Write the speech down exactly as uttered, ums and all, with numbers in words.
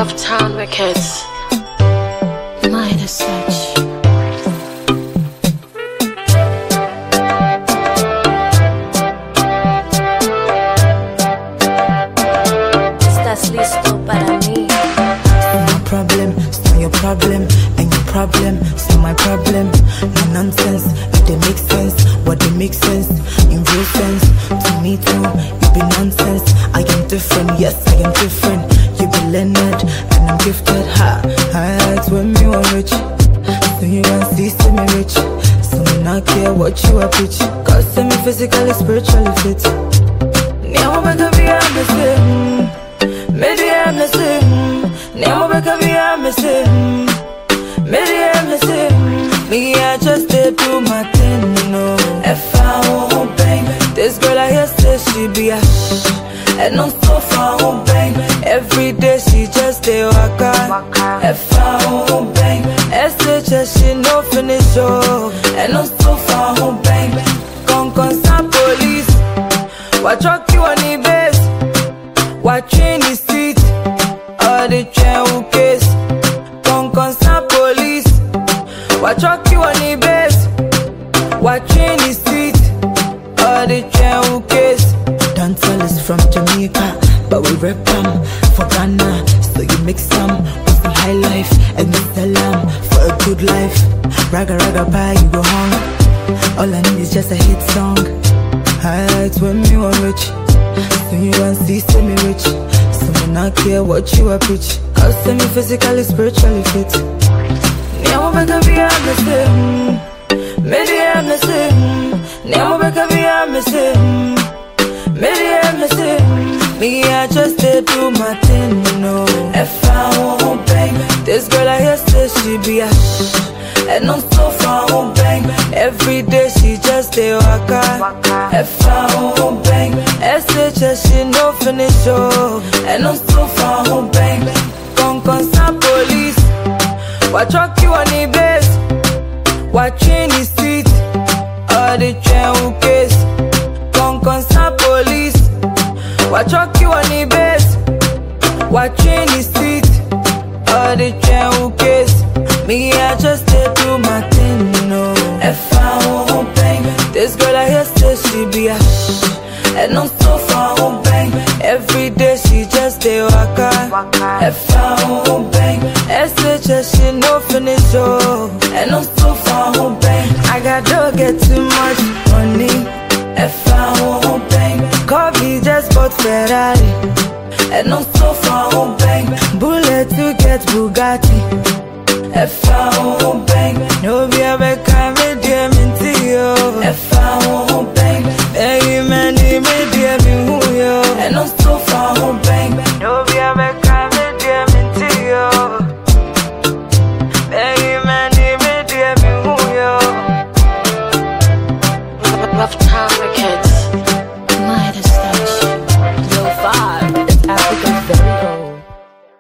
Uptown Records. Mind as such. Estás listo para mí. My problem, it's not your problem. And your problem, it's not my problem. No nonsense, if they make sense. What they make sense, in real sense. To me too, you be nonsense. I am different, yes, I am different. You be Leonard, and I'm gifted. Ha, highlights when me were rich. So you want see, see me rich. So me not care what you are pitch. Cause see me physically, spiritually fit. Now I'm gonna be I'm the same. Maybe I'm the same. Now I'm gonna be I'm the same. Maybe I'm the same. Me, I just did do my thing, you know. If I won't bang, this girl I hear say she be a and I'm so far home bang. Every day she just stay waka. If I won't bang, S H S she no finish oh. And I'm so far home bang. Con con sa police. What truck you on the base? What train is seat? All the train who case. Con con sa police. What truck you on the base? What train is seat? All the train who case. Dancehall is from Jamaica, but we rep them for Ghana. So you mix them with some high life and you sell them for a good life. Raga raga pie, you go home. All I need is just a hit song. Highlights when me were rich. So you want see, see me rich. So me not care what you are pitch. Cause see me physically, spiritually fit. Now I'm gonna be I'm the same. Maybe I'm the same. Now I'm gonna be I'm the same. Maybe I'm the same. Me, I just did do my thing, you know. If I won't bang, this girl I hear say she be a and I'm so far home bang. Every day she just stay waka. If I won't bang, S H S she no finish oh. And I'm so far home bang. Con con sa police. What truck you on the base? What train is seat? All the train who case. Con con sa police. What truck you on the base? What train is seat? All the train who case. Me, I just did do my thing, you know. If I won't bang, this girl I hear say she be a and I'm so far home bang. Every day she just stay waka. If I won't bang, S H S she no finish oh. And I'm so far home bang. I got don't get too much money. If I won't bang, coffee just bought Ferrari. And I'm so far home bang. Bullet to get Bugatti. If I won't bang, no be a